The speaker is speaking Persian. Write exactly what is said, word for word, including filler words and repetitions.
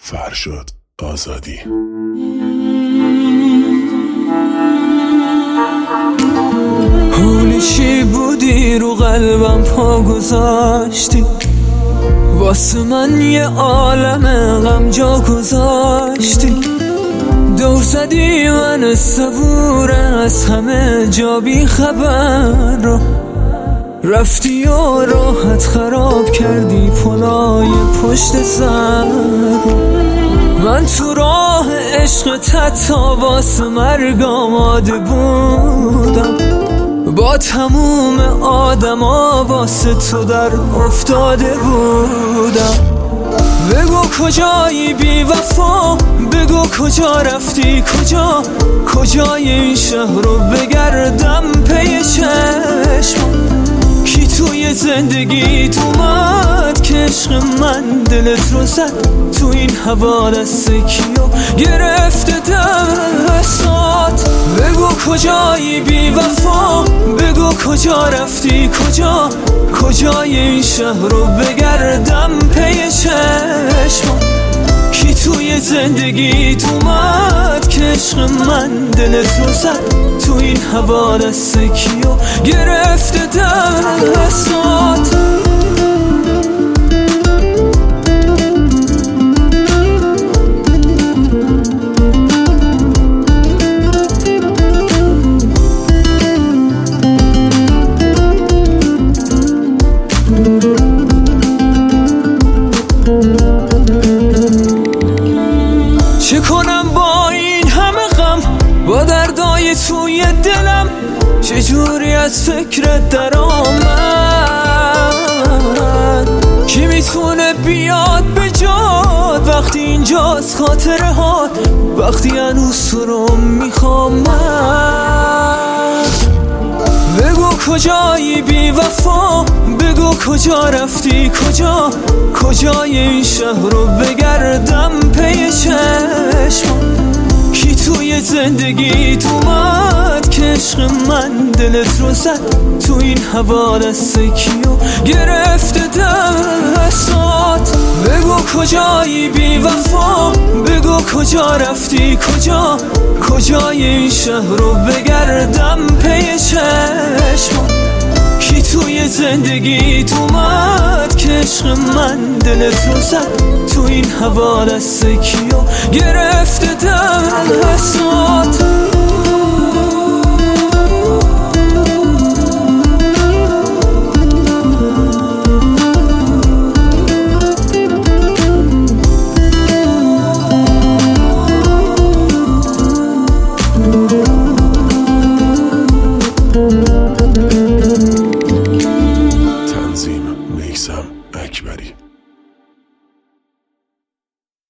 فرشاد آزادی. حالی چی بودی رو قلبم پا گذاشتی، واسه من یه عالم غم جا گذاشتی. دور زدی من صبور از همه جا بی خبر رو، رفتی و راحت خراب کردی پلای پشت سر رو. من تو راه عشق تا واسه مرگ آماده بودم، با تموم آدما واسه تو در افتاده بودم. بگو کجایی بی وفا، بگو کجا رفتی، کجا کجای این شهر رو بگردم پی چشم. کی توی زندگیت اومد که عشق من دلت رو زد، تو این هوا دست کیو گرفته دستات. بگو کجایی بی وفا، بگو کجا رفتی، کجا کجای این شهر رو بگردم پی چشم. کی توی زندگیت اومد که عشق من دلت رو زد، تو این هوا دست کیو گرفته دستات. چه کنم با این همه غم، با دردای توی دلم، چجوری از فکرت در آمد. کی میتونه بیاد به جاد وقتی اینجاست خاطره هات، وقتی هنوز تو رو میخوام من. بگو کجایی بی وفا، بگو کجا رفتی، کجا کجای این شهر رو بگردم پی چشم. کی توی زندگیت اومد که عشق من دلت رو زد، تو این هوا دست کیو گرفته دستات. بگو کجایی بی وفا، بگو کجا رفتی، کجا کجای این شهر رو بگردم پی چشم. کی توی زندگیت اومد که عشق من دلت رو زد، تو این هوا دست کیو گرفته دستات. تنظیم میثم اکبری.